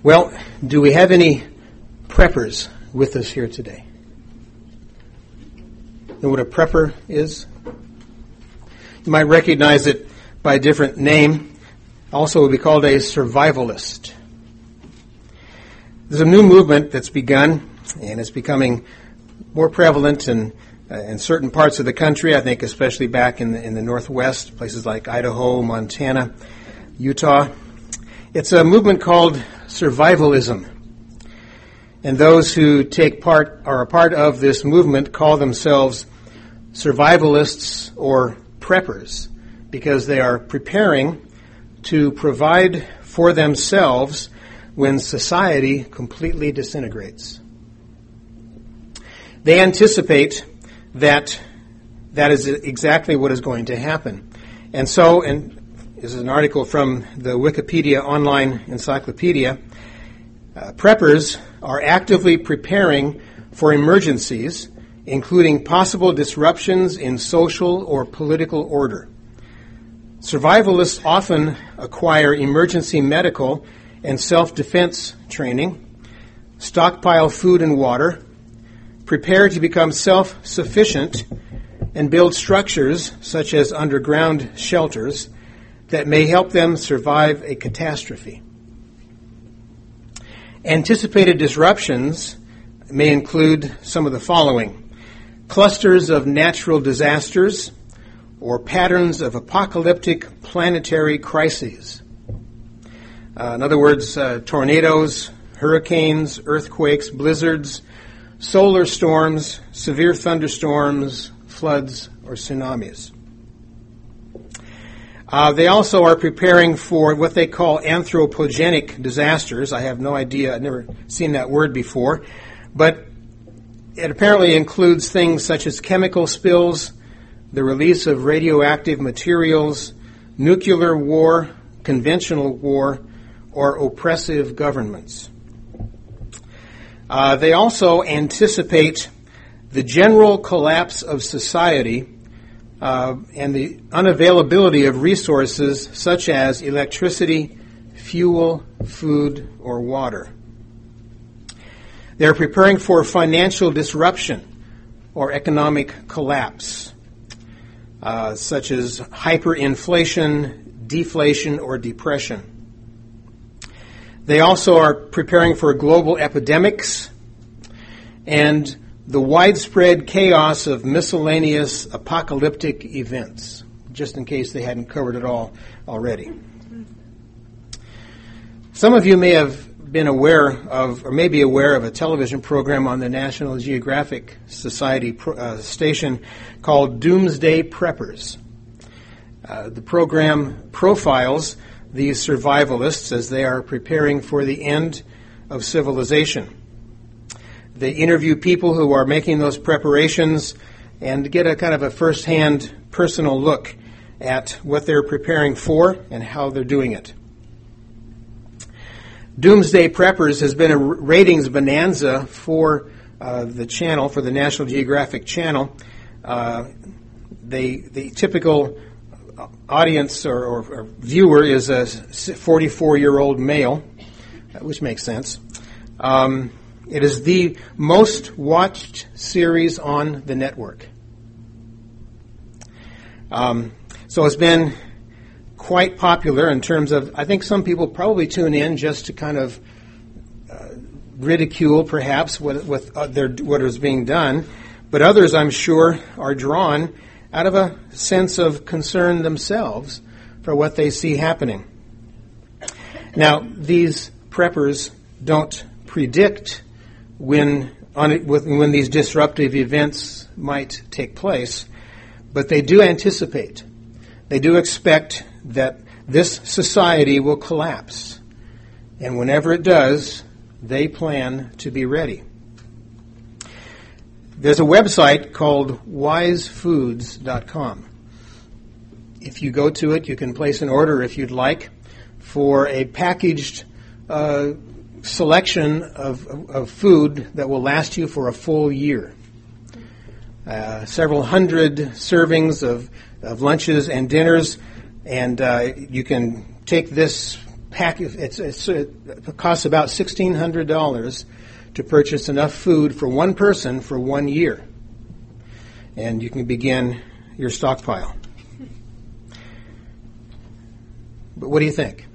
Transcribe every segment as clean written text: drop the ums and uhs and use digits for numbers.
Well, do we have any preppers with us here today? Know what a prepper is? You might recognize it by a different name. Also, it would be called a survivalist. There's a new movement that's begun, and it's becoming more prevalent in certain parts of the country, I think especially back in the Northwest, places like Idaho, Montana, Utah. It's a movement called survivalism. And those who are a part of this movement call themselves survivalists or preppers because they are preparing to provide for themselves when society completely disintegrates. They anticipate that is exactly what is going to happen. And so, and this is an article from the Wikipedia Online Encyclopedia, preppers are actively preparing for emergencies, including possible disruptions in social or political order. Survivalists often acquire emergency medical and self-defense training, stockpile food and water, prepare to become self-sufficient, and build structures such as underground shelters that may help them survive a catastrophe. Anticipated disruptions may include some of the following: clusters of natural disasters or patterns of apocalyptic planetary crises. In other words, tornadoes, hurricanes, earthquakes, blizzards, solar storms, severe thunderstorms, floods, or tsunamis. They also are preparing for what they call anthropogenic disasters. I have no idea, I've never seen that word before, but it apparently includes things such as chemical spills, the release of radioactive materials, nuclear war, conventional war, or oppressive governments. They also anticipate the general collapse of society and the unavailability of resources such as electricity, fuel, food, or water. They're preparing for financial disruption or economic collapse, such as hyperinflation, deflation, or depression. They also are preparing for global epidemics and the widespread chaos of miscellaneous apocalyptic events, just in case they hadn't covered it all already. Some of you may have been aware of, or may be aware of, a television program on the National Geographic Society station called Doomsday Preppers. The program profiles these survivalists as they are preparing for the end of civilization. They interview people who are making those preparations and get a kind of a first-hand personal look at what they're preparing for and how they're doing it. Doomsday Preppers has been a ratings bonanza for the channel, for the National Geographic Channel. The typical audience or viewer is a 44-year-old male, which makes sense. It is the most watched series on the network. So it's been quite popular in terms of, I think some people probably tune in just to kind of ridicule perhaps what is being done, but others, I'm sure, are drawn out of a sense of concern themselves for what they see happening. Now, these preppers don't predict when these disruptive events might take place, but they do anticipate. They do expect that this society will collapse, and whenever it does, they plan to be ready. There's a website called wisefoods.com. If you go to it, you can place an order if you'd like for a packaged selection of food that will last you for a full year. Several hundred servings of lunches and dinners, and you can take this it costs about $1,600 to purchase enough food for one person for 1 year. And you can begin your stockpile. But what do you think?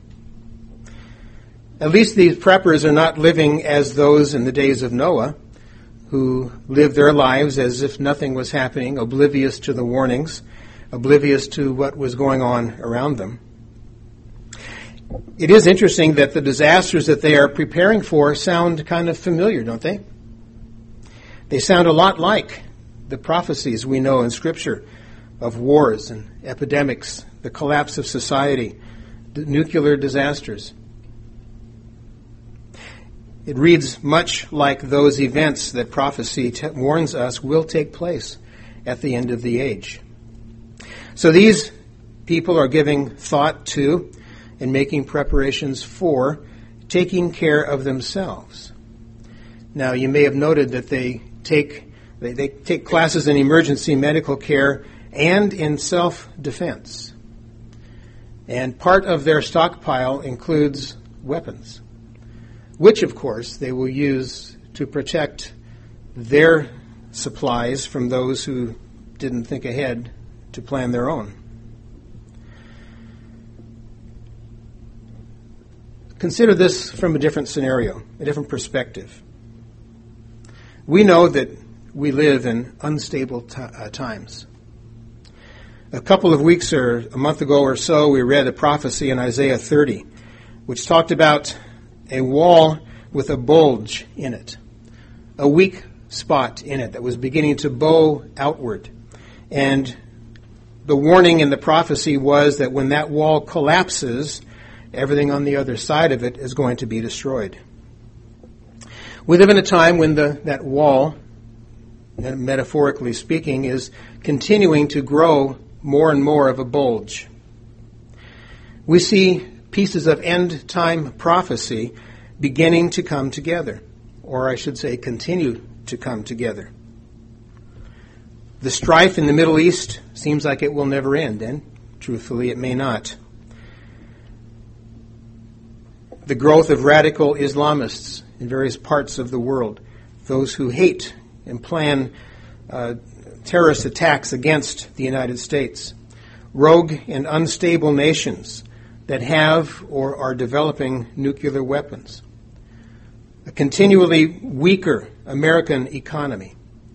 At least these preppers are not living as those in the days of Noah, who lived their lives as if nothing was happening, oblivious to the warnings, oblivious to what was going on around them. It is interesting that the disasters that they are preparing for sound kind of familiar, don't they? They sound a lot like the prophecies we know in Scripture of wars and epidemics, the collapse of society, the nuclear disasters. It reads much like those events that prophecy warns us will take place at the end of the age. So these people are giving thought to and making preparations for taking care of themselves. Now, you may have noted that they take classes in emergency medical care and in self-defense. And part of their stockpile includes weapons, which, of course, they will use to protect their supplies from those who didn't think ahead to plan their own. Consider this from a different scenario, a different perspective. We know that we live in unstable times. A couple of weeks or a month ago or so, we read a prophecy in Isaiah 30, which talked about a wall with a bulge in it, a weak spot in it that was beginning to bow outward. And the warning in the prophecy was that when that wall collapses, everything on the other side of it is going to be destroyed. We live in a time when that wall, metaphorically speaking, is continuing to grow more and more of a bulge. We see pieces of end-time prophecy beginning to come together, or I should say continue to come together. The strife in the Middle East seems like it will never end, and truthfully it may not. The growth of radical Islamists in various parts of the world, those who hate and plan terrorist attacks against the United States, rogue and unstable nations that have or are developing nuclear weapons, a continually weaker American economy,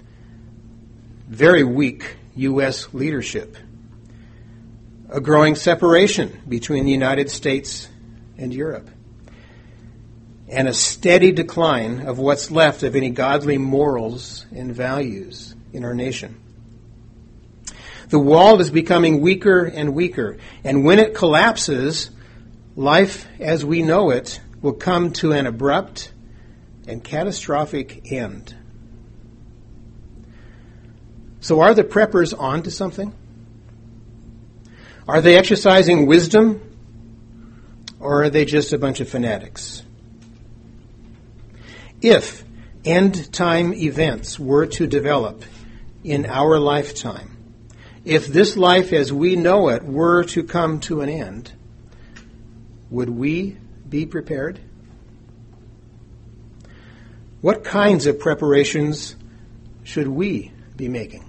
very weak U.S. leadership, a growing separation between the United States and Europe, and a steady decline of what's left of any godly morals and values in our nation. The wall is becoming weaker and weaker, and when it collapses, life as we know it will come to an abrupt and catastrophic end. So are the preppers on to something? Are they exercising wisdom, or are they just a bunch of fanatics? If end-time events were to develop in our lifetime, if this life as we know it were to come to an end, would we be prepared? What kinds of preparations should we be making?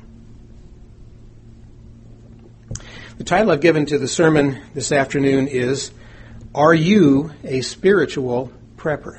The title I've given to the sermon this afternoon is, Are You a Spiritual Prepper?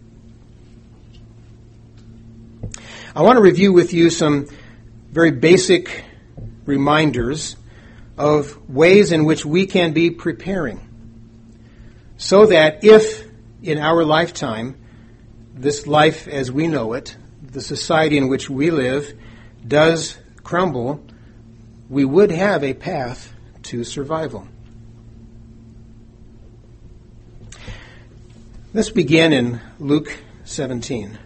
I want to review with you some very basic reminders of ways in which we can be preparing so that if in our lifetime, this life as we know it, the society in which we live, does crumble, we would have a path to survival. Let's begin in Luke 17.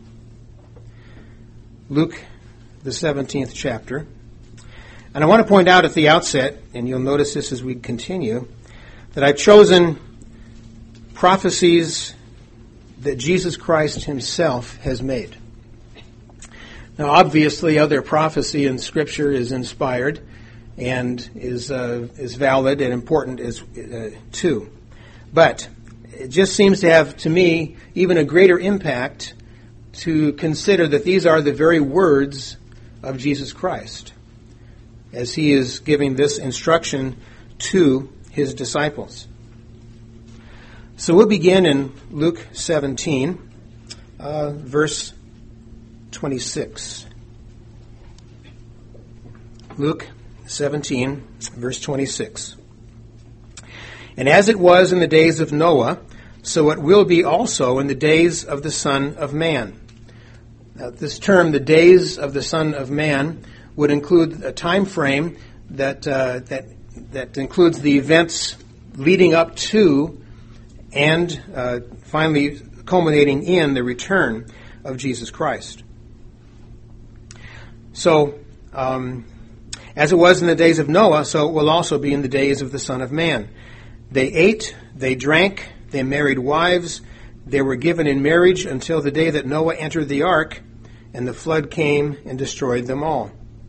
Luke, the 17th chapter. And I want to point out at the outset, and you'll notice this as we continue, that I've chosen prophecies that Jesus Christ himself has made. Now, obviously, other prophecy in Scripture is inspired and is valid and important as too. But it just seems to have, to me, even a greater impact to consider that these are the very words of Jesus Christ as he is giving this instruction to his disciples. So we'll begin in Luke 17, verse 26. Luke 17, verse 26. And as it was in the days of Noah, so it will be also in the days of the Son of Man. Now, this term, the days of the Son of Man, would include a time frame that includes the events leading up to and finally culminating in the return of Jesus Christ. So, as it was in the days of Noah, so it will also be in the days of the Son of Man. They ate, they drank, they married wives, they were given in marriage until the day that Noah entered the ark, and the flood came and destroyed them all.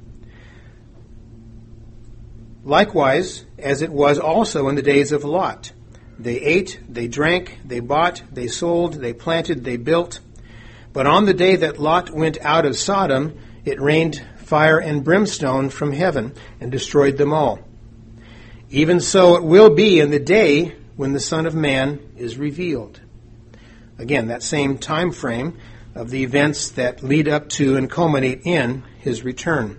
Likewise, as it was also in the days of Lot. They ate, they drank, they bought, they sold, they planted, they built. But on the day that Lot went out of Sodom, it rained fire and brimstone from heaven and destroyed them all. Even so it will be in the day when the Son of Man is revealed. Again, that same time frame of the events that lead up to and culminate in his return.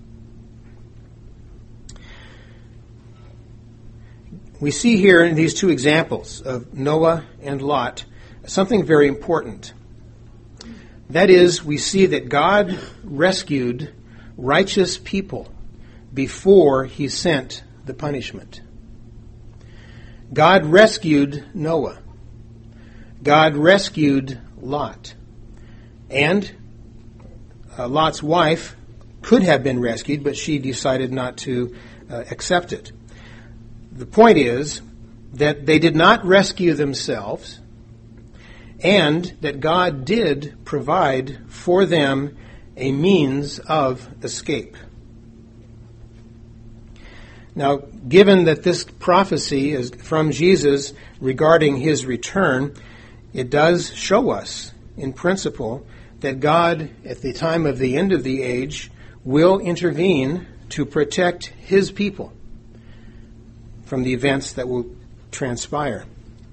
We see here in these two examples of Noah and Lot something very important. That is, we see that God rescued righteous people before he sent the punishment. God rescued Noah. God rescued Lot. And Lot's wife could have been rescued, but she decided not to accept it. The point is that they did not rescue themselves, and that God did provide for them a means of escape. Now, given that this prophecy is from Jesus regarding his return, it does show us, in principle, that God, at the time of the end of the age, will intervene to protect his people from the events that will transpire.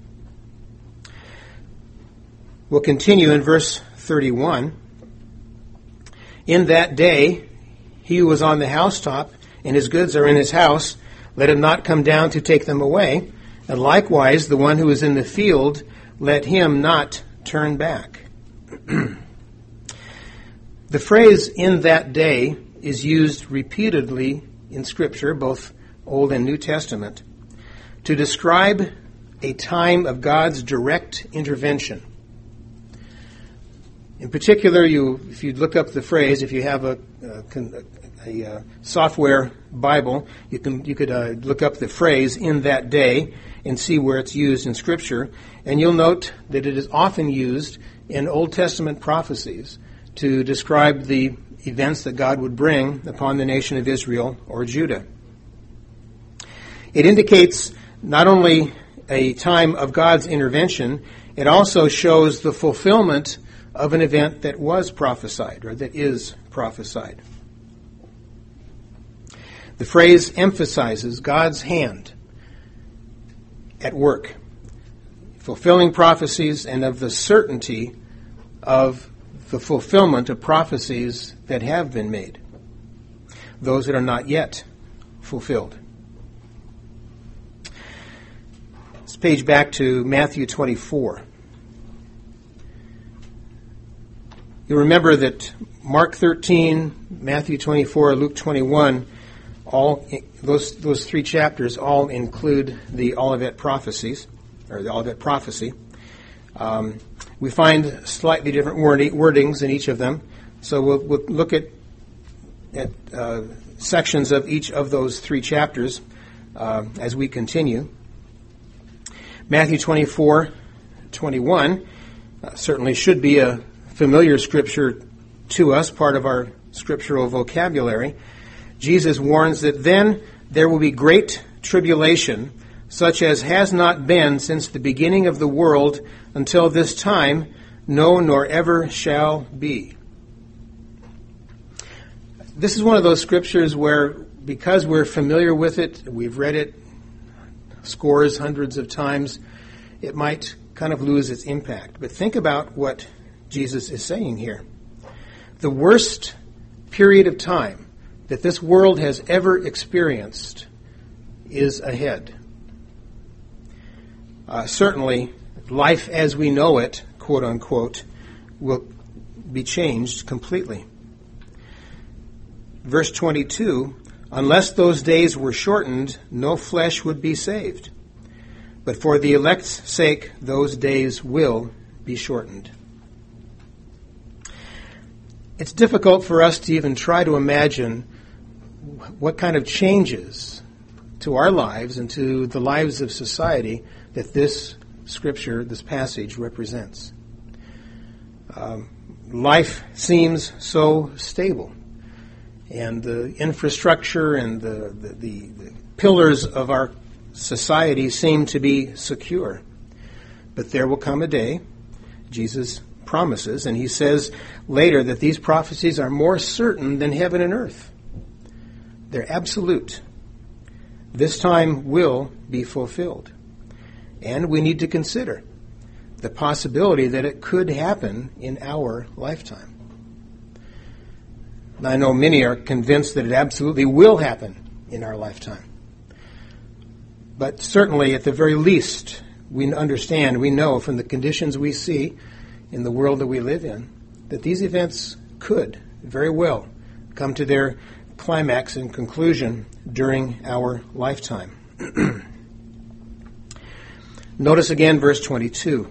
We'll continue in verse 31. In that day, he who was on the housetop and his goods are in his house, let him not come down to take them away. And likewise, the one who is in the field, let him not turn back. The phrase, in that day, is used repeatedly in Scripture, both Old and New Testament, to describe a time of God's direct intervention. In particular, if you look up the phrase, if you have a software Bible, you could look up the phrase "in that day" and see where it's used in Scripture, and you'll note that it is often used in Old Testament prophecies to describe the events that God would bring upon the nation of Israel or Judah. It indicates not only a time of God's intervention, it also shows the fulfillment of an event that was prophesied, or that is prophesied. The phrase emphasizes God's hand at work, fulfilling prophecies, and of the certainty of the fulfillment of prophecies that have been made, those that are not yet fulfilled. Let's page back to Matthew 24. You'll remember that Mark 13, Matthew 24, Luke 21, all those three chapters all include the Olivet prophecies, or the Olivet prophecy. We find slightly different wordings in each of them, so we'll look at sections of each of those three chapters as we continue. Matthew 24:21 certainly should be a familiar scripture to us, part of our scriptural vocabulary. Jesus warns that then there will be great tribulation, such as has not been since the beginning of the world until this time, no, nor ever shall be. This is one of those scriptures where, because we're familiar with it, we've read it scores, hundreds of times, it might kind of lose its impact. But think about what Jesus is saying here. The worst period of time that this world has ever experienced is ahead. Certainly, life as we know it, quote unquote, will be changed completely. Verse 22, unless those days were shortened, no flesh would be saved. But for the elect's sake, those days will be shortened. It's difficult for us to even try to imagine what kind of changes to our lives and to the lives of society that this scripture, this passage, represents. Life seems so stable, and the infrastructure and the pillars of our society seem to be secure. But there will come a day, Jesus promises, and he says later that these prophecies are more certain than heaven and earth. They're absolute. This time will be fulfilled. And we need to consider the possibility that it could happen in our lifetime. I know many are convinced that it absolutely will happen in our lifetime. But certainly, at the very least, we understand, we know from the conditions we see in the world that we live in, that these events could very well come to their climax and conclusion during our lifetime. Notice again verse 22.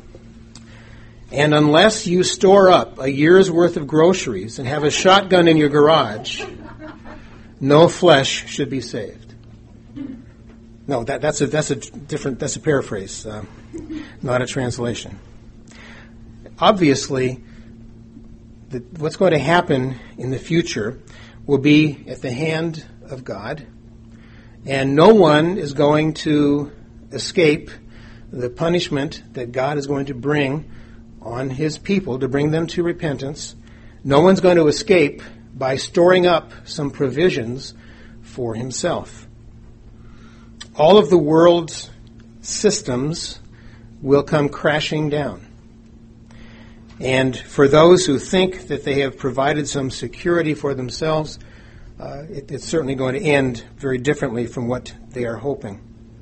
And unless you store up a year's worth of groceries and have a shotgun in your garage, no flesh should be saved. No, that's a paraphrase, not a translation. Obviously, what's going to happen in the future will be at the hand of God, and no one is going to escape the punishment that God is going to bring on his people to bring them to repentance. No one's going to escape by storing up some provisions for himself. All of the world's systems will come crashing down. And for those who think that they have provided some security for themselves, it's certainly going to end very differently from what they are hoping.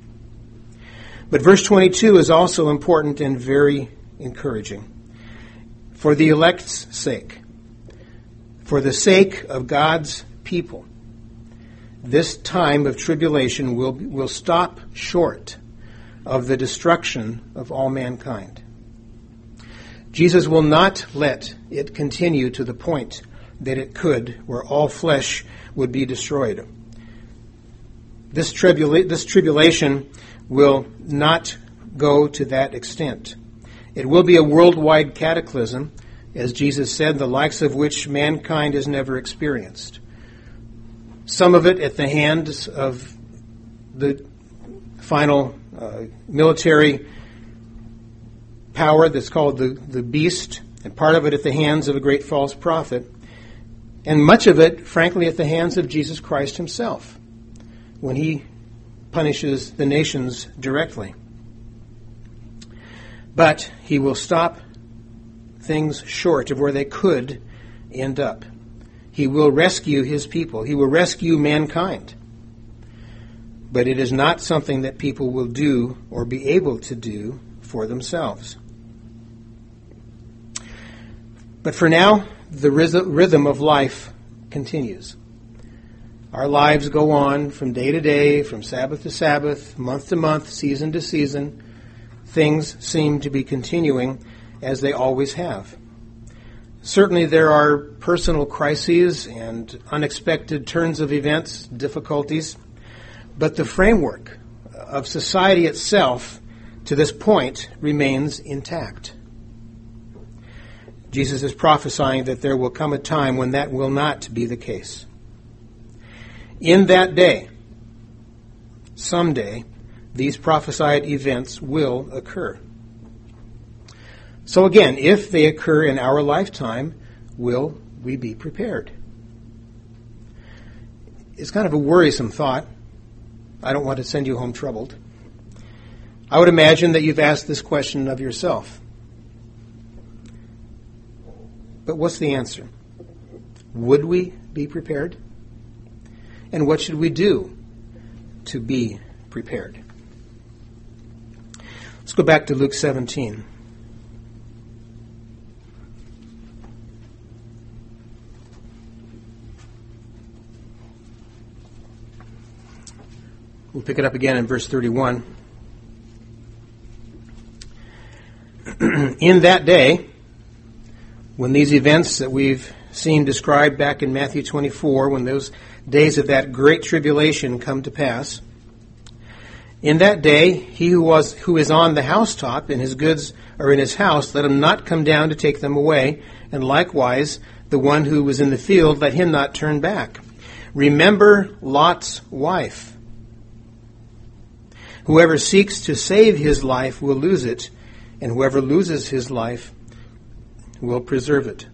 But verse 22 is also important and very encouraging. For the elect's sake, for the sake of God's people, this time of tribulation will stop short of the destruction of all mankind. Jesus will not let it continue to the point that it could, where all flesh would be destroyed. This tribulation will not go to that extent. It will be a worldwide cataclysm, as Jesus said, the likes of which mankind has never experienced. Some of it at the hands of the final military power that's called the beast, and part of it at the hands of a great false prophet, and much of it, frankly, at the hands of Jesus Christ himself, when he punishes the nations directly. But he will stop things short of where they could end up. He will rescue his people. He will rescue mankind. But it is not something that people will do or be able to do for themselves. But for now, the rhythm of life continues. Our lives go on from day to day, from Sabbath to Sabbath, month to month, season to season. Things seem to be continuing as they always have. Certainly there are personal crises and unexpected turns of events, difficulties, but the framework of society itself to this point remains intact. Jesus is prophesying that there will come a time when that will not be the case. In that day, someday, these prophesied events will occur. So again, if they occur in our lifetime, will we be prepared? It's kind of a worrisome thought. I don't want to send you home troubled. I would imagine that you've asked this question of yourself. But what's the answer? Would we be prepared? And what should we do to be prepared? Let's go back to Luke 17. We'll pick it up again in verse 31. In that day, when these events that we've seen described back in Matthew 24, when those days of that great tribulation come to pass, in that day, he who is on the housetop and his goods are in his house, let him not come down to take them away, and likewise the one who was in the field, let him not turn back. Remember Lot's wife. Whoever seeks to save his life will lose it, and whoever loses his life will preserve it.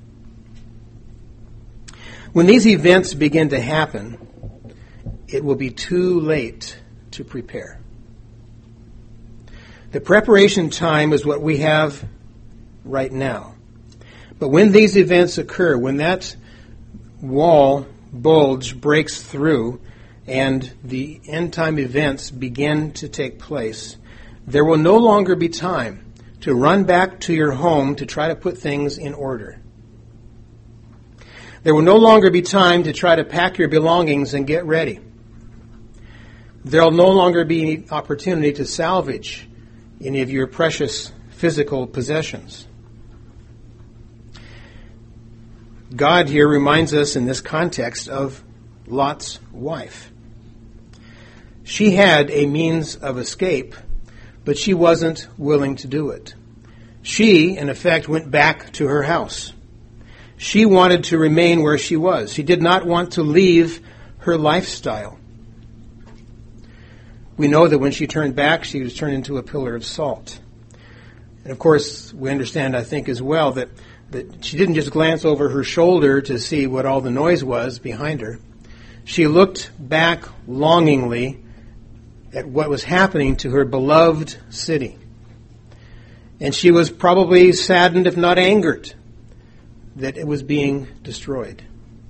When these events begin to happen, it will be too late to prepare. The preparation time is what we have right now. But when these events occur, when that wall bulge breaks through and the end-time events begin to take place, there will no longer be time to run back to your home to try to put things in order. There will no longer be time to try to pack your belongings and get ready. There will no longer be any opportunity to salvage any of your precious physical possessions. God here reminds us in this context of Lot's wife. She had a means of escape, but she wasn't willing to do it. She, in effect, went back to her house. She wanted to remain where she was. She did not want to leave her lifestyle. We know that when she turned back, she was turned into a pillar of salt. And of course, we understand, I think, as well, that she didn't just glance over her shoulder to see what all the noise was behind her. She looked back longingly at what was happening to her beloved city. And she was probably saddened, if not angered, that it was being destroyed.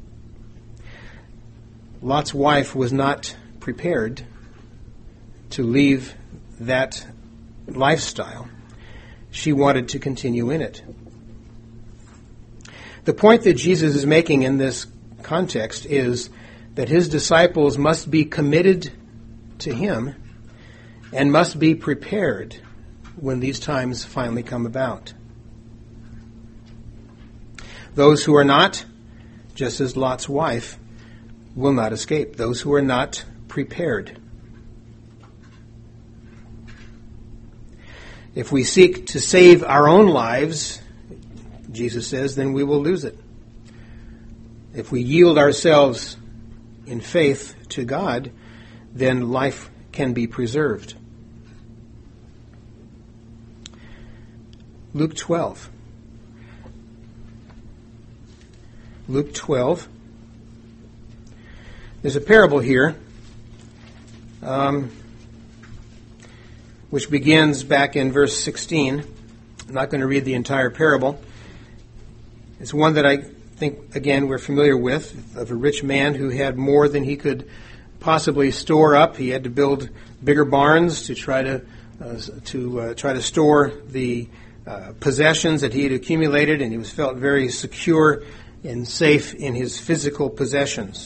Lot's wife was not prepared to leave that lifestyle. She wanted to continue in it. The point that Jesus is making in this context is that his disciples must be committed to him and must be prepared when these times finally come about. Those who are not, just as Lot's wife, will not escape. Those who are not prepared. If we seek to save our own lives, Jesus says, then we will lose it. If we yield ourselves in faith to God, then life can be preserved. Luke 12. Luke 12. There's a parable here, which begins back in verse 16. I'm not going to read the entire parable. It's one that I think, again, we're familiar with, of a rich man who had more than he could possibly store up. He had to build bigger barns to try to store the possessions that he had accumulated, and he was felt very secure and safe in his physical possessions.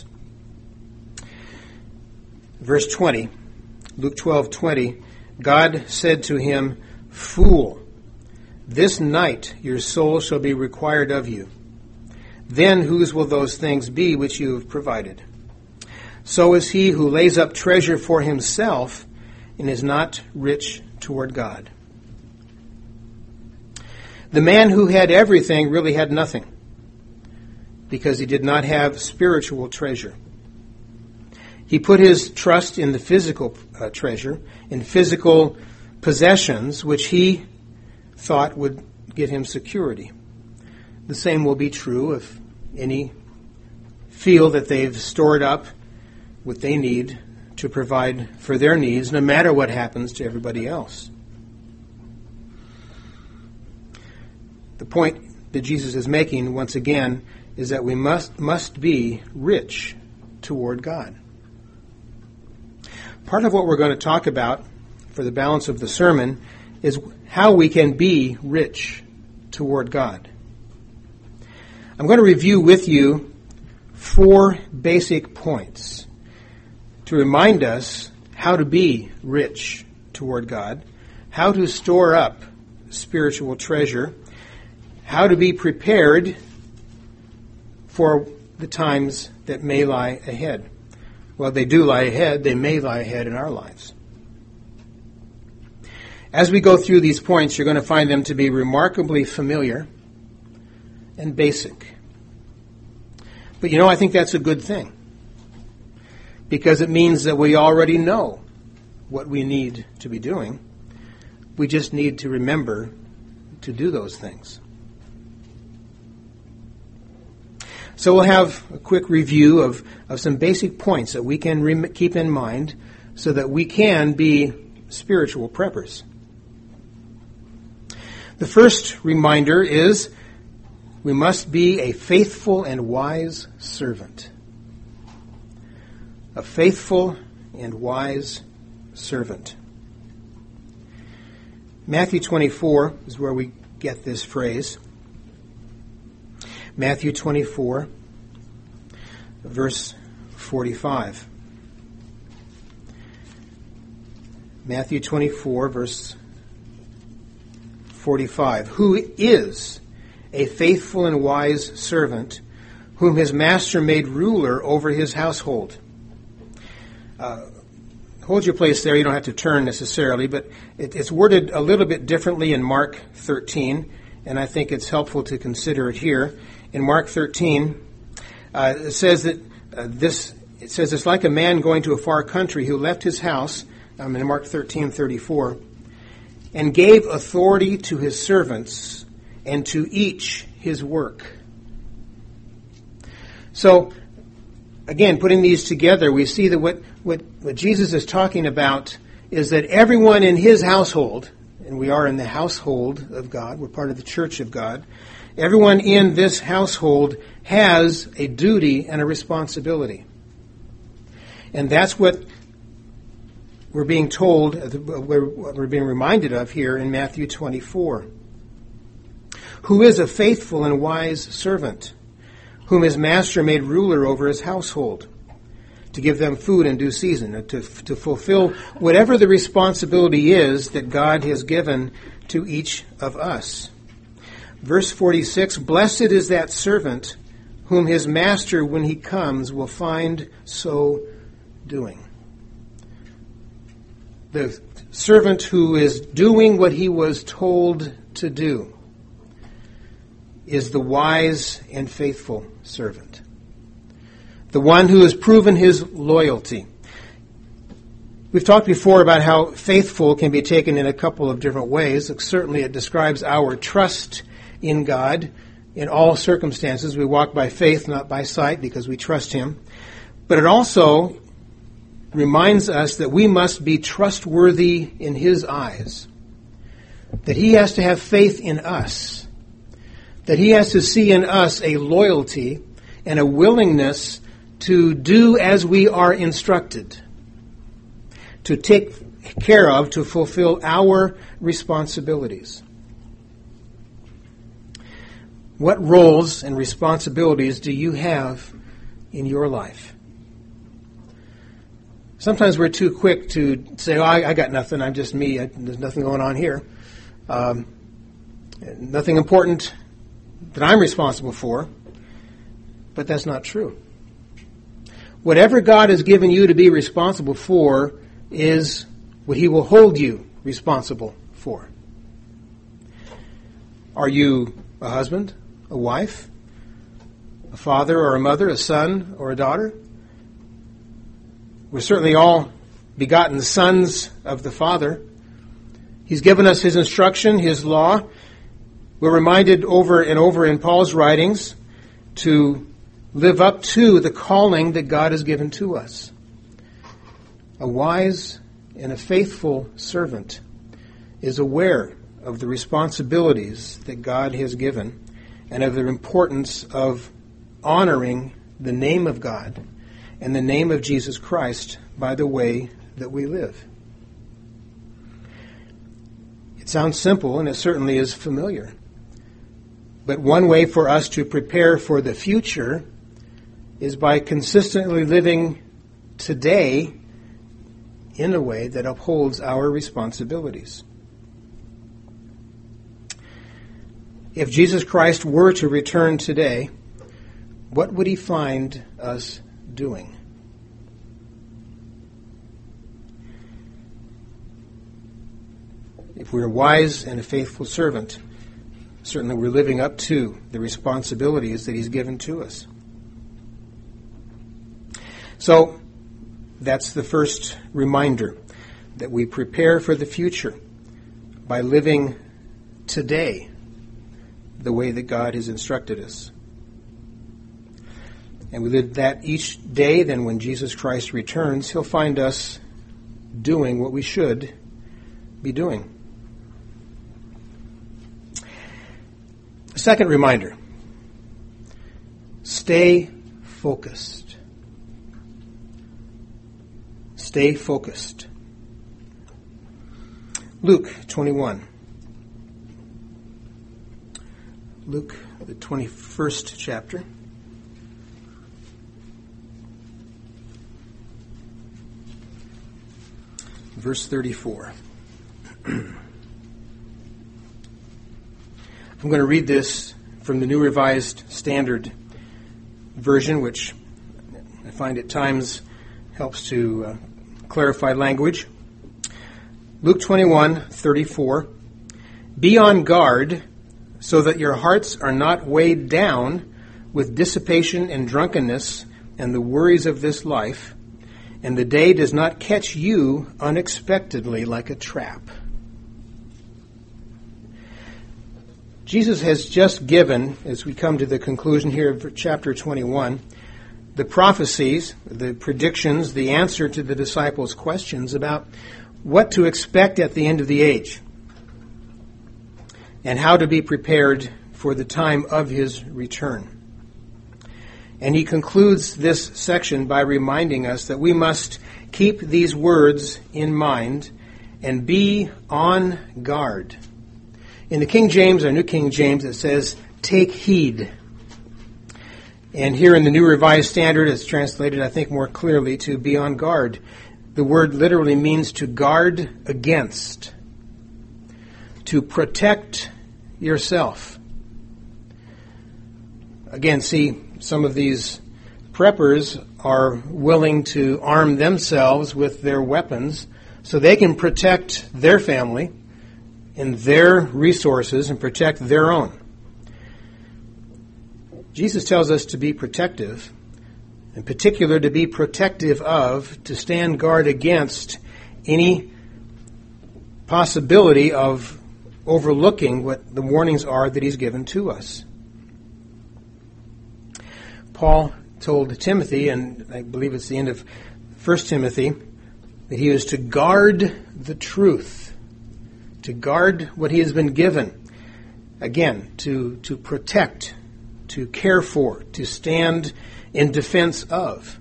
Verse 20, Luke 12:20, God said to him, "Fool, this night your soul shall be required of you. Then whose will those things be which you have provided? So is he who lays up treasure for himself and is not rich toward God." The man who had everything really had nothing, because he did not have spiritual treasure. He put his trust in the physical treasure, in physical possessions, which he thought would give him security. The same will be true if any feel that they've stored up what they need to provide for their needs, no matter what happens to everybody else. The point that Jesus is making, once again, is that we must be rich toward God. Part of what we're going to talk about for the balance of the sermon is how we can be rich toward God. I'm going to review with you 4 basic points to remind us how to be rich toward God, how to store up spiritual treasure, how to be prepared for the times that may lie ahead. Well, they do lie ahead. They may lie ahead in our lives. As we go through these points, you're going to find them to be remarkably familiar and basic. But I think that's a good thing, because it means that we already know what we need to be doing. We just need to remember to do those things. So we'll have a quick review of some basic points that we can keep in mind so that we can be spiritual preppers. The first reminder is we must be a faithful and wise servant. A faithful and wise servant. Matthew 24 is where we get this phrase. Matthew 24, verse 45. Matthew 24, verse 45. Who is a faithful and wise servant whom his master made ruler over his household? Hold your place there. You don't have to turn necessarily, but it's worded a little bit differently in Mark 13, and I think it's helpful to consider it here. In Mark 13, it says that it's like a man going to a far country who left his house, in Mark 13:34, and gave authority to his servants and to each his work. So, again, putting these together, we see that what Jesus is talking about is that everyone in his household, and we are in the household of God, we're part of the church of God, everyone in this household has a duty and a responsibility. And that's what we're being told, what we're being reminded of here in Matthew 24. Who is a faithful and wise servant, whom his master made ruler over his household, to give them food in due season, to fulfill whatever the responsibility is that God has given to each of us. Verse 46, blessed is that servant whom his master, when he comes, will find so doing. The servant who is doing what he was told to do is the wise and faithful servant. The one who has proven his loyalty. We've talked before about how faithful can be taken in a couple of different ways. Certainly it describes our trust in God in all circumstances. We walk by faith, not by sight, because we trust him. But it also reminds us that we must be trustworthy in his eyes. That he has to have faith in us. That he has to see in us a loyalty and a willingness to do as we are instructed. To take care of, to fulfill our responsibilities. What roles and responsibilities do you have in your life? Sometimes we're too quick to say, I got nothing, I'm just me, there's nothing going on here. Nothing important that I'm responsible for, but that's not true. Whatever God has given you to be responsible for is what he will hold you responsible for. Are you a husband, a wife, a father or a mother, a son or a daughter? We're certainly all begotten sons of the Father. He's given us His instruction, His law. We're reminded over and over in Paul's writings to live up to the calling that God has given to us. A wise and a faithful servant is aware of the responsibilities that God has given and of the importance of honoring the name of God and the name of Jesus Christ by the way that we live. It sounds simple, and it certainly is familiar. But one way for us to prepare for the future is by consistently living today in a way that upholds our responsibilities. If Jesus Christ were to return today, what would He find us doing? If we're a wise and a faithful servant, certainly we're living up to the responsibilities that He's given to us. So, that's the first reminder, that we prepare for the future by living today the way that God has instructed us. And we live that each day, then when Jesus Christ returns, He'll find us doing what we should be doing. Second reminder, stay focused. Stay focused. Luke 21. Luke, the 21st chapter. Verse 34. I'm going to read this from the New Revised Standard Version, which I find at times helps to clarify language. Luke 21:34. Be on guard so that your hearts are not weighed down with dissipation and drunkenness and the worries of this life, and the day does not catch you unexpectedly like a trap. Jesus has just given, as we come to the conclusion here of chapter 21, the prophecies, the predictions, the answer to the disciples' questions about what to expect at the end of the age and how to be prepared for the time of His return. And He concludes this section by reminding us that we must keep these words in mind and be on guard. In the King James, or New King James, it says, take heed. And here in the New Revised Standard, it's translated, I think, more clearly to be on guard. The word literally means to guard against, to protect yourself. Again, see, some of these preppers are willing to arm themselves with their weapons so they can protect their family and their resources and protect their own. Jesus tells us to be protective, in particular to be protective of, to stand guard against any possibility of overlooking what the warnings are that He's given to us. Paul told Timothy, and I believe it's the end of 1 Timothy, that he is to guard the truth, to guard what he has been given. Again, to protect, to care for, to stand in defense of.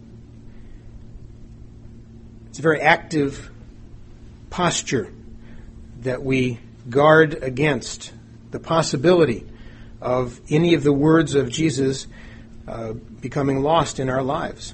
It's a very active posture that we guard against the possibility of any of the words of Jesus becoming lost in our lives.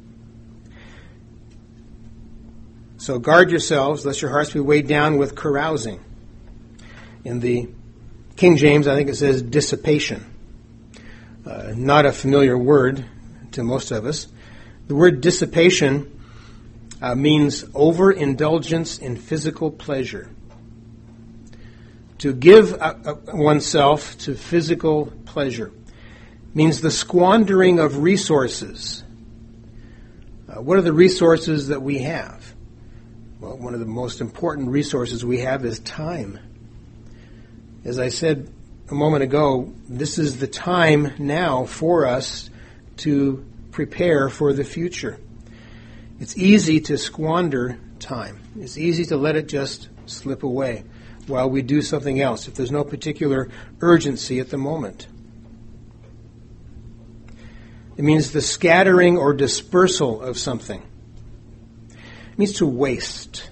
So guard yourselves, lest your hearts be weighed down with carousing. In the King James, I think it says dissipation. Not a familiar word to most of us. The word dissipation means overindulgence in physical pleasure. To give oneself to physical pleasure means the squandering of resources What are the resources that we have? Well, one of the most important resources we have is time. As I said a moment ago, this is the time now for us to prepare for the future. It's easy to squander time. It's easy to let it just slip away while we do something else if there's no particular urgency at the moment. It means the scattering or dispersal of something. It means to waste.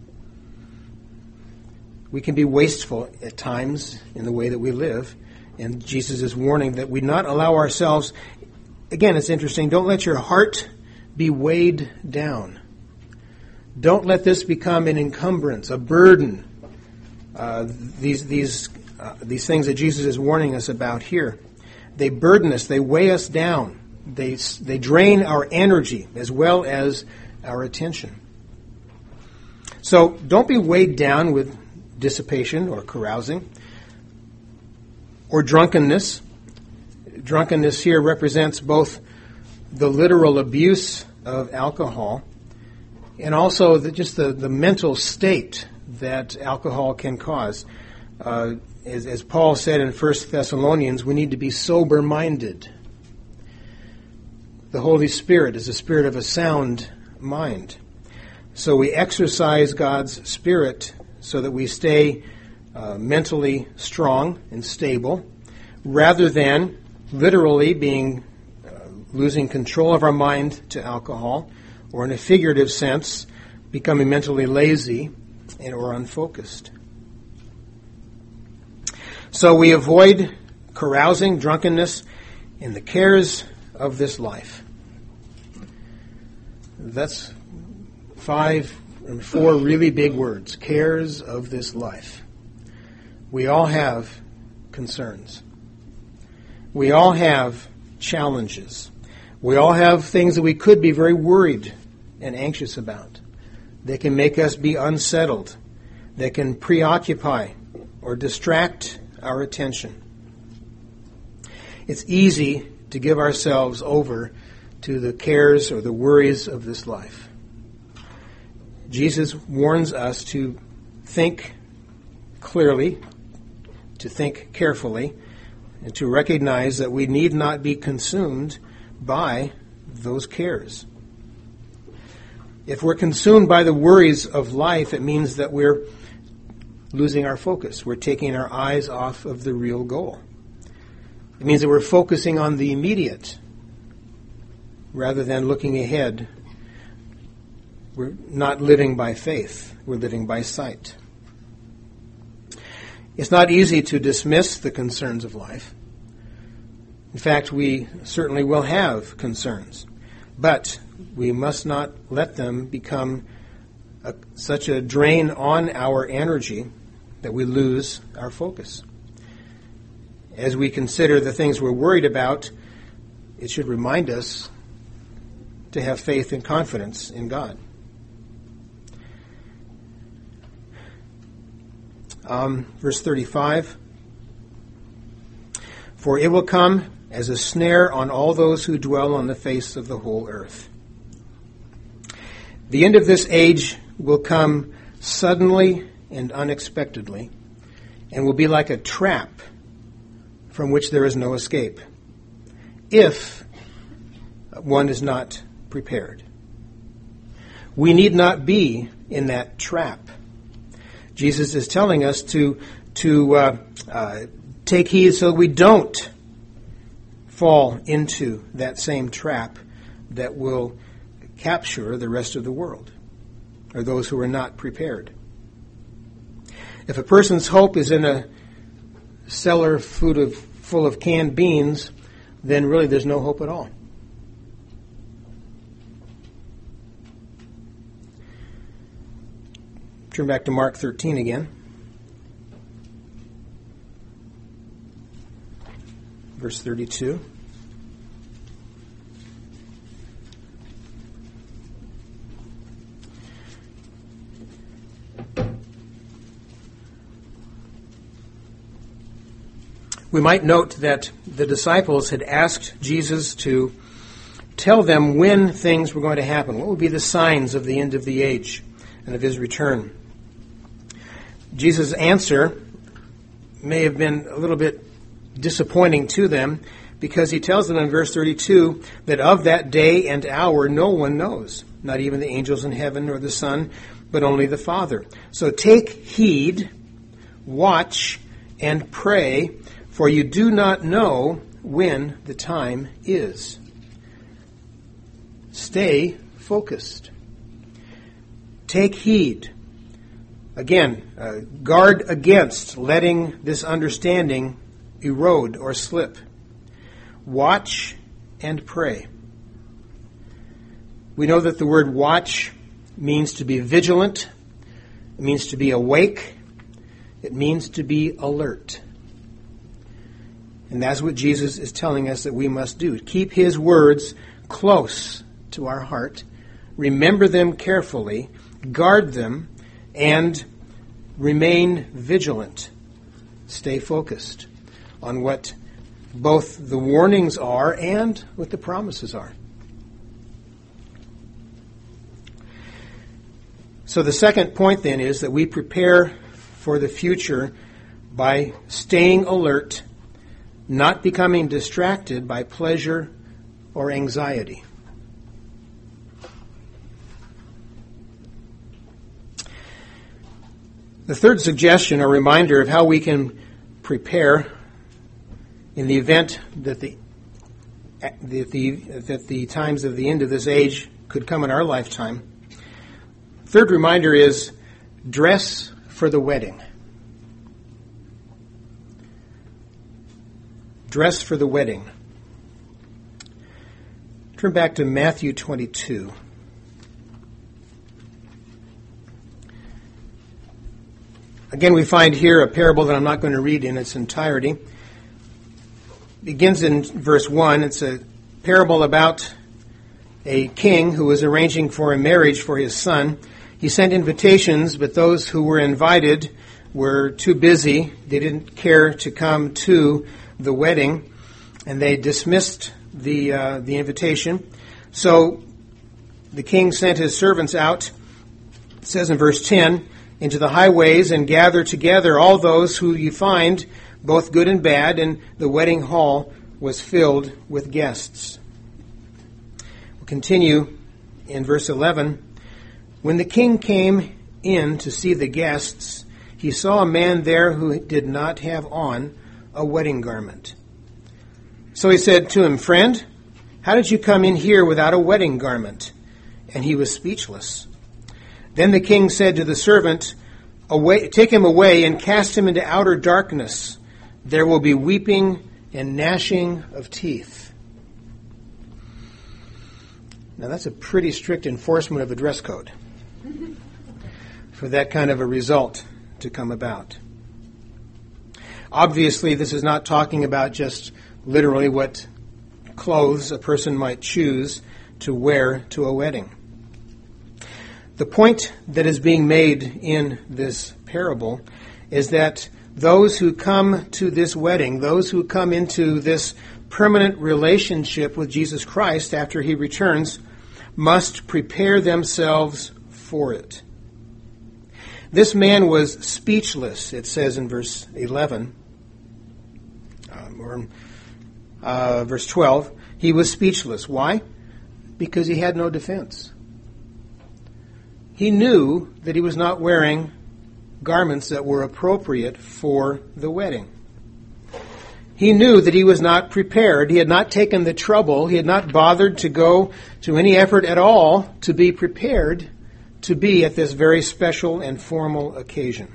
We can be wasteful at times in the way that we live, and Jesus is warning that we not allow ourselves. Again, it's interesting. Don't let your heart be weighed down. Don't let this become an encumbrance, a burden. These things that Jesus is warning us about here, they burden us. They weigh us down. They drain our energy as well as our attention. So don't be weighed down with dissipation or carousing or drunkenness. Drunkenness here represents both the literal abuse of alcohol and also just the mental state that alcohol can cause. As Paul said in 1 Thessalonians, we need to be sober-minded. The Holy Spirit is the spirit of a sound mind. So we exercise God's Spirit so that we stay mentally strong and stable, rather than literally losing control of our mind to alcohol, or in a figurative sense, becoming mentally lazy or unfocused. So we avoid carousing, drunkenness, and the cares of this life. That's 4 really big words. Cares of this life. We all have concerns. We all have challenges. We all have things that we could be very worried and anxious about. They can make us be unsettled. They can preoccupy or distract our attention. It's easy to give ourselves over to the cares or the worries of this life. Jesus warns us to think clearly, to think carefully, and to recognize that we need not be consumed by those cares. If we're consumed by the worries of life, it means that we're losing our focus. We're taking our eyes off of the real goal. It means that we're focusing on the immediate rather than looking ahead. We're not living by faith. We're living by sight. It's not easy to dismiss the concerns of life. In fact, we certainly will have concerns, but we must not let them become such a drain on our energy that we lose our focus. As we consider the things we're worried about, it should remind us to have faith and confidence in God. Verse 35, for it will come as a snare on all those who dwell on the face of the whole earth. The end of this age will come suddenly and unexpectedly, and will be like a trap from which there is no escape, if one is not prepared. We need not be in that trap. Jesus is telling us to take heed so we don't fall into that same trap that will capture the rest of the world, or those who are not prepared. If a person's hope is in a cellar full of canned beans, then really there's no hope at all. Turn back to Mark 13 again. Verse 32. We might note that the disciples had asked Jesus to tell them when things were going to happen. What would be the signs of the end of the age and of his return? Jesus' answer may have been a little bit disappointing to them, because he tells them in verse 32 that of that day and hour no one knows, not even the angels in heaven nor the Son, but only the Father. So take heed, watch, and pray, for you do not know when the time is. Stay focused. Take heed. Again, guard against letting this understanding erode or slip. Watch and pray. We know that the word watch means to be vigilant. It means to be awake. It means to be alert. And that's what Jesus is telling us that we must do. Keep his words close to our heart. Remember them carefully. Guard them. And remain vigilant. Stay focused on what both the warnings are and what the promises are. So the second point then is that we prepare for the future by staying alert, not becoming distracted by pleasure or anxiety. The third suggestion, or reminder of how we can prepare in the event that the times of the end of this age could come in our lifetime. Third reminder is dress for the wedding. Dress for the wedding. Turn back to Matthew 22. Again, we find here a parable that I'm not going to read in its entirety. Begins in verse 1. It's a parable about a king who was arranging for a marriage for his son. He sent invitations, but those who were invited were too busy. They didn't care to come to the wedding, and they dismissed the invitation. So the king sent his servants out, it says in verse 10, into the highways and gather together all those who you find, both good and bad, and the wedding hall was filled with guests. We'll continue in verse 11. When the king came in to see the guests, he saw a man there who did not have on a wedding garment. So he said to him, "Friend, how did you come in here without a wedding garment?" And he was speechless. Then the king said to the servant, "Take him away and cast him into outer darkness. There will be weeping and gnashing of teeth." Now that's a pretty strict enforcement of a dress code for that kind of a result to come about. Obviously, this is not talking about just literally what clothes a person might choose to wear to a wedding. The point that is being made in this parable is that those who come to this wedding, those who come into this permanent relationship with Jesus Christ after he returns, must prepare themselves for it. This man was speechless, it says in verse 11, verse 12. He was speechless. Why? Because he had no defense. He knew that he was not wearing garments that were appropriate for the wedding. He knew that he was not prepared. He had not taken the trouble. He had not bothered to go to any effort at all to be prepared to be at this very special and formal occasion.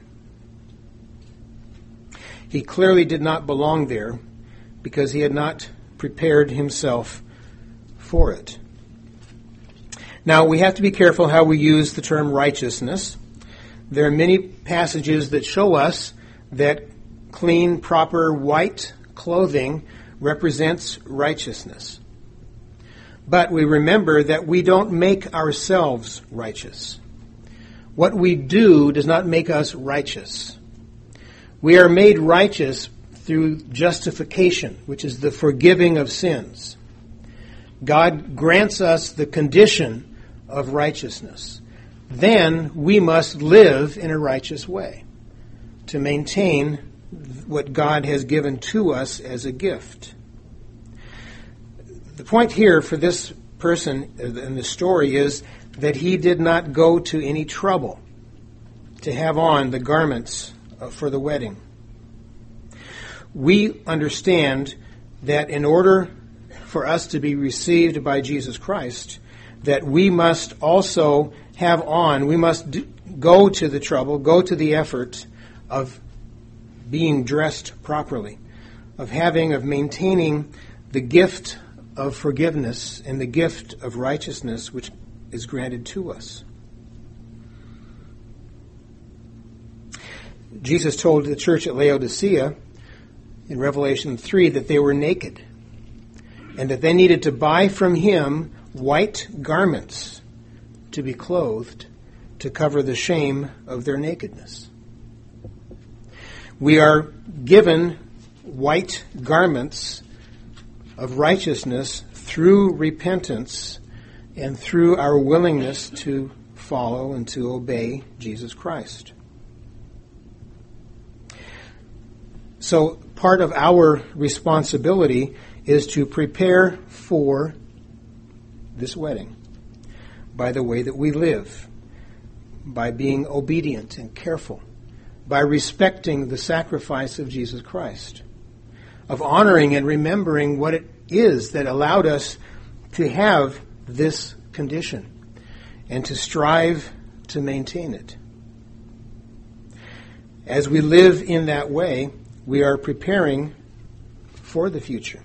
He clearly did not belong there because he had not prepared himself for it. Now, we have to be careful how we use the term righteousness. There are many passages that show us that clean, proper, white clothing represents righteousness. But we remember that we don't make ourselves righteous. What we do does not make us righteous. We are made righteous through justification, which is the forgiving of sins. God grants us the condition of righteousness. Then we must live in a righteous way to maintain what God has given to us as a gift. The point here for this person in the story is that he did not go to any trouble to have on the garments for the wedding. We understand that in order for us to be received by Jesus Christ, that we must also have on, we must go to the trouble, go to the effort of being dressed properly, of maintaining the gift of forgiveness and the gift of righteousness which is granted to us. Jesus told the church at Laodicea in Revelation 3 that they were naked and that they needed to buy from him white garments to be clothed to cover the shame of their nakedness. We are given white garments of righteousness through repentance and through our willingness to follow and to obey Jesus Christ. So part of our responsibility is to prepare for this wedding by the way that we live, by being obedient and careful, by respecting the sacrifice of Jesus Christ, of honoring and remembering what it is that allowed us to have this condition and to strive to maintain it. As we live in that way, we are preparing for the future.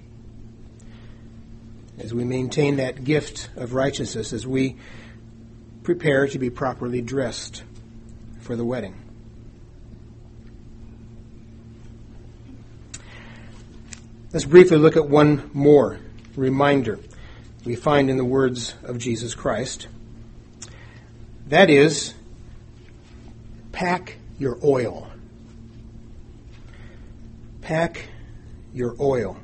As we maintain that gift of righteousness, as we prepare to be properly dressed for the wedding. Let's briefly look at one more reminder we find in the words of Jesus Christ. That is, pack your oil. Pack your oil.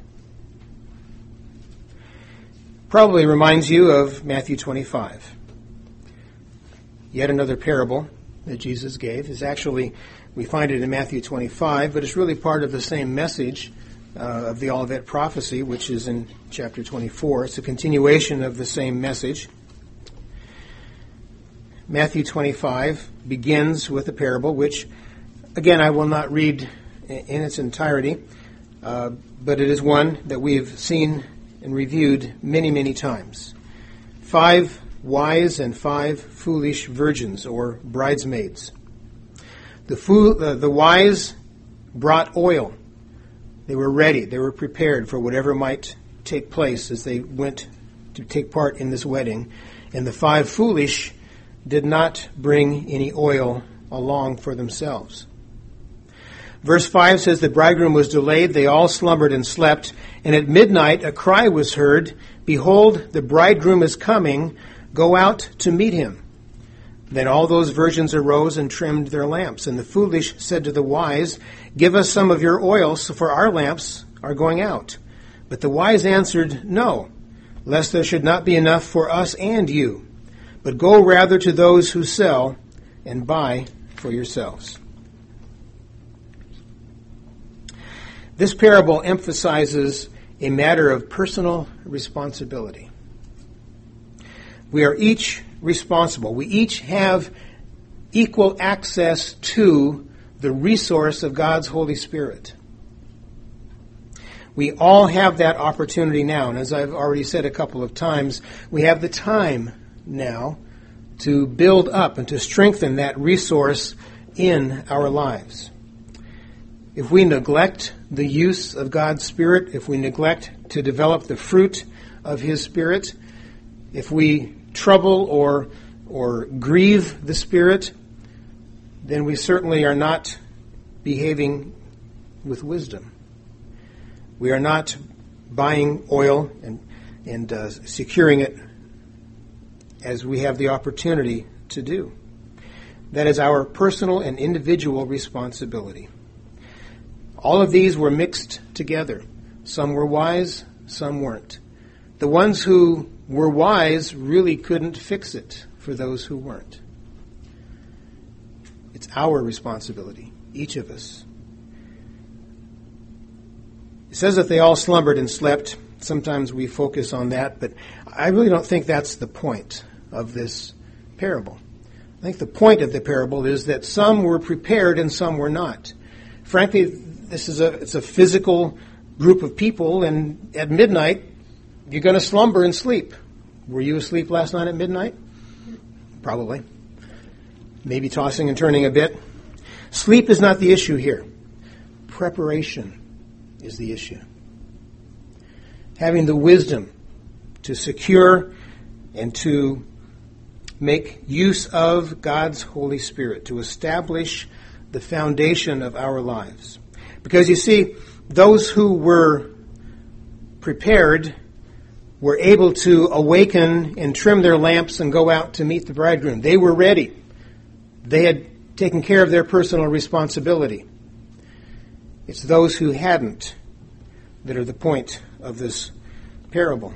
Probably reminds you of Matthew 25. Yet another parable that Jesus gave is actually, we find it in Matthew 25, but it's really part of the same message of the Olivet prophecy, which is in chapter 24. It's a continuation of the same message. Matthew 25 begins with a parable, which, again, I will not read in its entirety, but it is one that we have seen and reviewed many, many times. 5 wise and 5 foolish virgins, or bridesmaids. The wise brought oil. They were ready. They were prepared for whatever might take place as they went to take part in this wedding. And the 5 foolish did not bring any oil along for themselves. Verse 5 says, the bridegroom was delayed. They all slumbered and slept. And at midnight a cry was heard, behold, the bridegroom is coming. Go out to meet him. Then all those virgins arose and trimmed their lamps. And the foolish said to the wise, give us some of your oil, for our lamps are going out. But the wise answered, no, lest there should not be enough for us and you. But go rather to those who sell and buy for yourselves. This parable emphasizes a matter of personal responsibility. We are each responsible. We each have equal access to the resource of God's Holy Spirit. We all have that opportunity now. And as I've already said a couple of times, we have the time now to build up and to strengthen that resource in our lives. If we neglect the use of God's Spirit, if we neglect to develop the fruit of His Spirit, if we trouble or grieve the Spirit, then we certainly are not behaving with wisdom. We are not buying oil and securing it as we have the opportunity to do. That is our personal and individual responsibility. All of these were mixed together. Some were wise, some weren't. the ones who were wise really couldn't fix it for those who weren't. It's our responsibility, each of us. It says that they all slumbered and slept. Sometimes we focus on that, but I really don't think that's the point of this parable. I think the point of the parable is that some were prepared and some were not. Frankly, it's a physical group of people, and at midnight, you're going to slumber and sleep. Were you asleep last night at midnight? Probably. Maybe tossing and turning a bit. Sleep is not the issue here. Preparation is the issue. Having the wisdom to secure and to make use of God's Holy Spirit to establish the foundation of our lives. Because you see, those who were prepared were able to awaken and trim their lamps and go out to meet the bridegroom. They were ready. They had taken care of their personal responsibility. It's those who hadn't that are the point of this parable.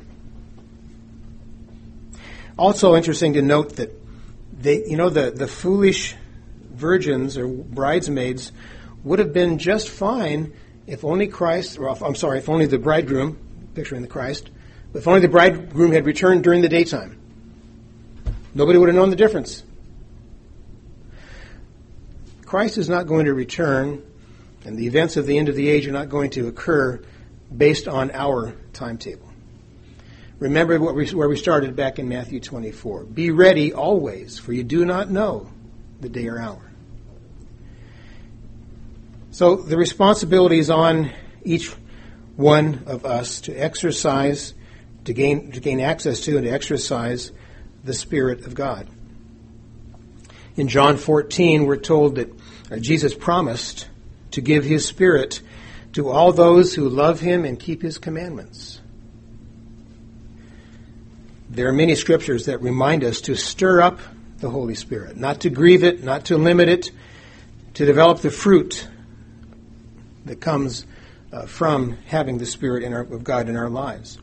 Also interesting to note that the foolish virgins or bridesmaids would have been just fine if only if only the bridegroom, picturing the Christ, if only the bridegroom had returned during the daytime. Nobody would have known the difference. Christ is not going to return, and the events of the end of the age are not going to occur based on our timetable. Remember where we started back in Matthew 24. Be ready always, for you do not know the day or hour. So the responsibility is on each one of us to exercise, to gain access to and to exercise the Spirit of God. In John 14, we're told that Jesus promised to give His Spirit to all those who love Him and keep His commandments. There are many scriptures that remind us to stir up the Holy Spirit, not to grieve it, not to limit it, to develop the fruit that comes from having the Spirit of God in our lives.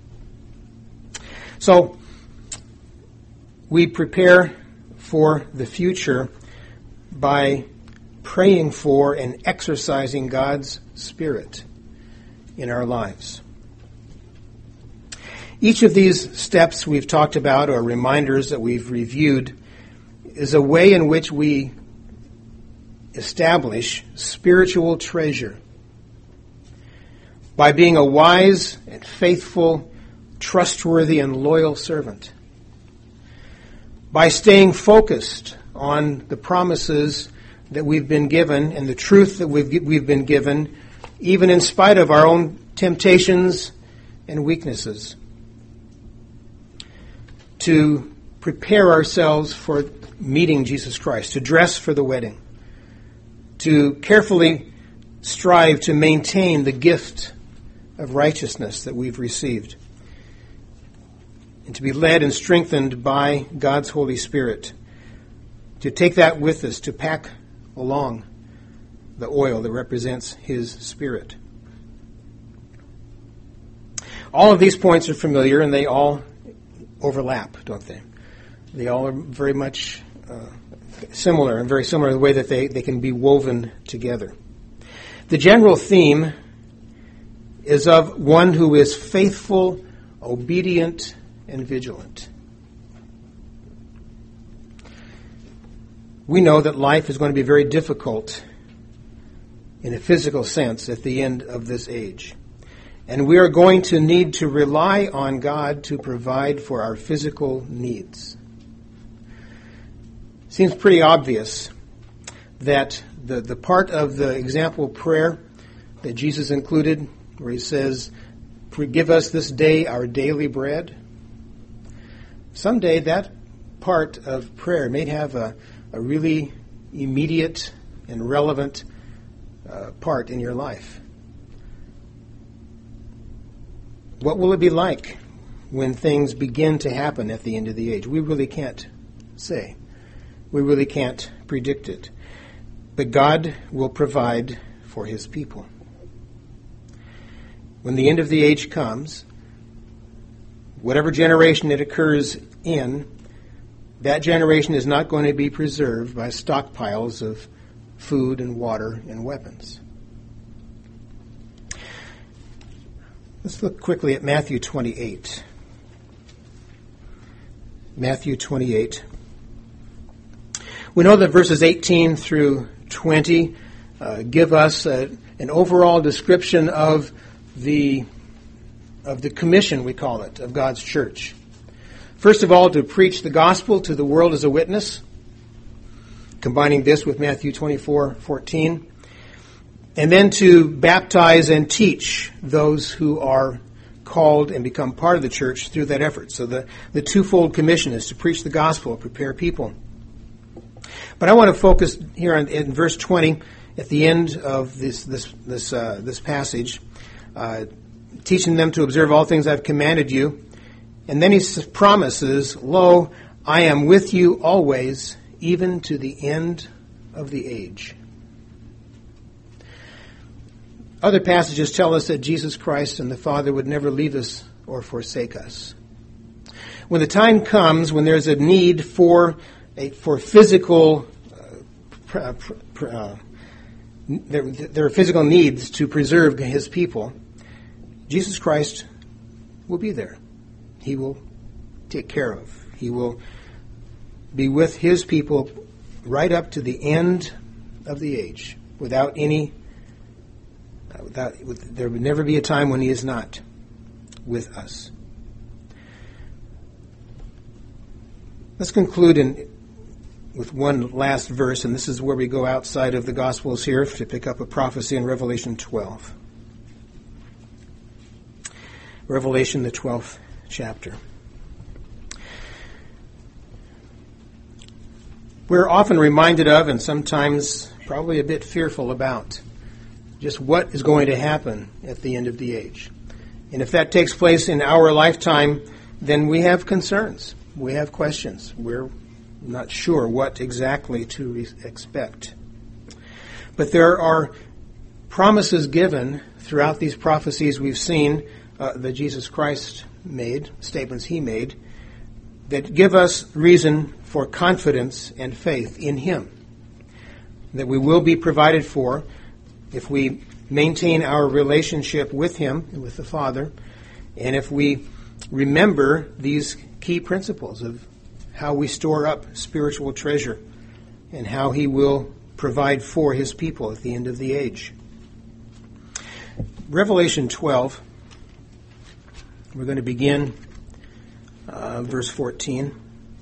So, we prepare for the future by praying for and exercising God's Spirit in our lives. Each of these steps we've talked about, or reminders that we've reviewed, is a way in which we establish spiritual treasure by being a wise and faithful, trustworthy and loyal servant, by staying focused on the promises that we've been given and the truth that we've been given, even in spite of our own temptations and weaknesses, to prepare ourselves for meeting Jesus Christ, to dress for the wedding, to carefully strive to maintain the gift of righteousness that we've received, and to be led and strengthened by God's Holy Spirit, to take that with us, to pack along the oil that represents His Spirit. All of these points are familiar, and they all overlap, don't they? They all are very much similar, and very similar in the way that they can be woven together. The general theme is of one who is faithful, obedient, and vigilant. We know that life is going to be very difficult in a physical sense at the end of this age. And we are going to need to rely on God to provide for our physical needs. Seems pretty obvious that the part of the example prayer that Jesus included, where He says, "Give us this day our daily bread," someday that part of prayer may have a really immediate and relevant part in your life. What will it be like when things begin to happen at the end of the age? We really can't say. We really can't predict it. But God will provide for His people. When the end of the age comes, whatever generation it occurs in, that generation is not going to be preserved by stockpiles of food and water and weapons. Let's look quickly at Matthew 28. Matthew 28. We know that verses 18 through 20 give us an overall description of the commission, we call it, of God's church. First of all, to preach the gospel to the world as a witness, combining this with Matthew 24:14, and then to baptize and teach those who are called and become part of the church through that effort. So the twofold commission is to preach the gospel, prepare people. But I want to focus here in verse 20 at the end of this passage, teaching them to observe all things I've commanded you. And then he promises, "Lo, I am with you always, even to the end of the age." Other passages tell us that Jesus Christ and the Father would never leave us or forsake us. When the time comes, when there's a need for physical, there are physical needs to preserve His people, Jesus Christ will be there. He will take care of. He will be with His people right up to the end of the age, there would never be a time when He is not with us. Let's conclude with one last verse, and this is where we go outside of the Gospels here to pick up a prophecy in Revelation 12. Revelation, the 12th chapter. We're often reminded of, and sometimes probably a bit fearful about, just what is going to happen at the end of the age. And if that takes place in our lifetime, then we have concerns. We have questions. We're not sure what exactly to expect. But there are promises given throughout these prophecies we've seen that Jesus Christ made, statements He made, that give us reason for confidence and faith in Him. That we will be provided for if we maintain our relationship with Him, with the Father, and if we remember these key principles of how we store up spiritual treasure and how He will provide for His people at the end of the age. Revelation 12, we're going to begin verse 14.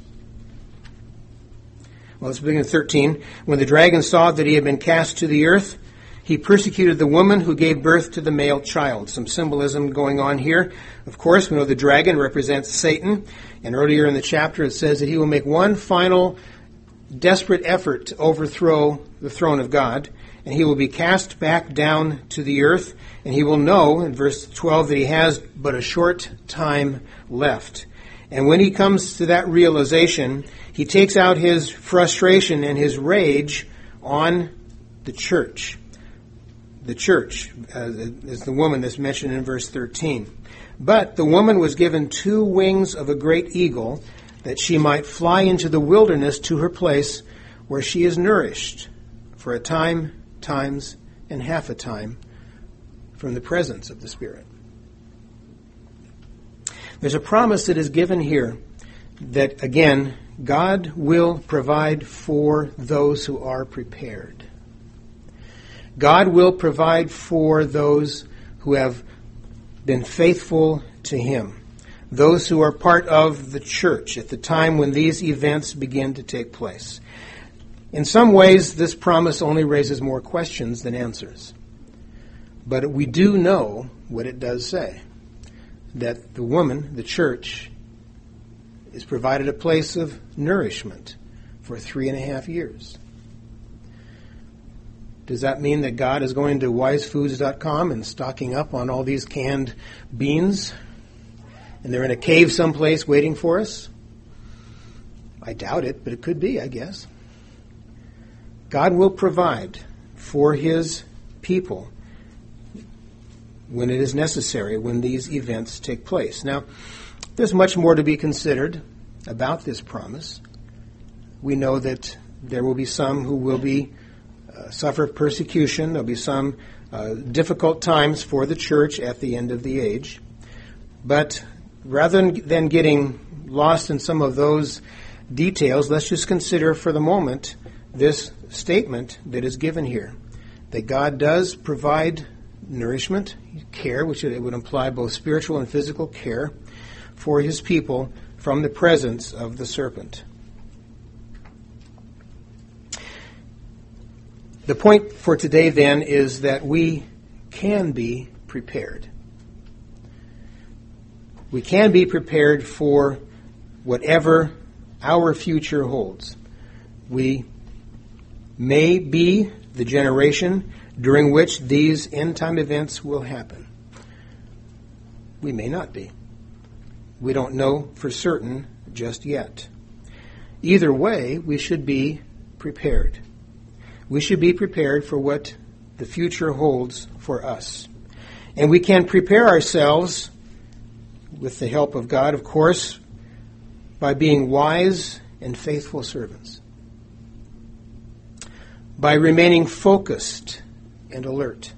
Well, let's begin at 13. When the dragon saw that he had been cast to the earth, he persecuted the woman who gave birth to the male child. Some symbolism going on here. Of course, we know the dragon represents Satan. And earlier in the chapter it says that he will make one final desperate effort to overthrow the throne of God. And he will be cast back down to the earth. And he will know, in verse 12, that he has but a short time left. And when he comes to that realization, he takes out his frustration and his rage on the church. The church is the woman that's mentioned in verse 13. But the woman was given 2 wings of a great eagle, that she might fly into the wilderness to her place where she is nourished for a time, times, and half a time from the presence of the Spirit. There's a promise that is given here that, again, God will provide for those who are prepared. God will provide for those who have been faithful to Him, those who are part of the church at the time when these events begin to take place. In some ways, this promise only raises more questions than answers. But we do know what it does say, that the woman, the church, is provided a place of nourishment for 3.5 years. Does that mean that God is going to wisefoods.com and stocking up on all these canned beans? And they're in a cave someplace waiting for us? I doubt it, but it could be, I guess. God will provide for His people when it is necessary, when these events take place. Now, there's much more to be considered about this promise. We know that there will be some who will be suffer persecution. There'll be some difficult times for the church at the end of the age. But rather than getting lost in some of those details, let's just consider for the moment this statement that is given here, that God does provide nourishment, care, which it would imply both spiritual and physical care for his people from the presence of the serpent. The point for today then is that we can be prepared. We can be prepared for whatever our future holds. We may be the generation during which these end-time events will happen. We may not be. We don't know for certain just yet. Either way, we should be prepared. We should be prepared for what the future holds for us. And we can prepare ourselves, with the help of God, of course, by being wise and faithful servants, by remaining focused and alert,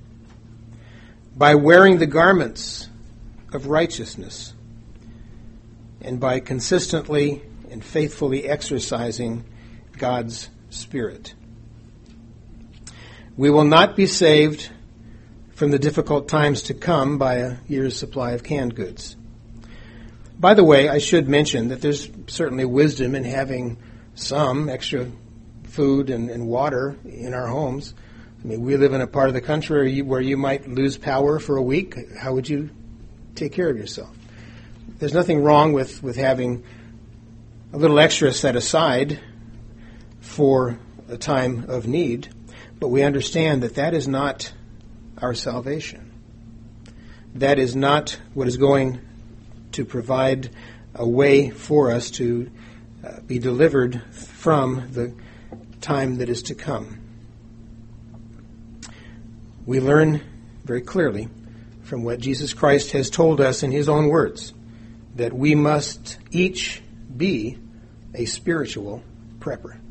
by wearing the garments of righteousness, and by consistently and faithfully exercising God's Spirit. We will not be saved from the difficult times to come by a year's supply of canned goods. By the way, I should mention that there's certainly wisdom in having some extra food and water in our homes. I mean, we live in a part of the country where you might lose power for a week. How would you take care of yourself? There's nothing wrong with having a little extra set aside for a time of need, but we understand that that is not our salvation. That is not what is going to provide a way for us to be delivered from the time that is to come. We learn very clearly from what Jesus Christ has told us in his own words that we must each be a spiritual prepper.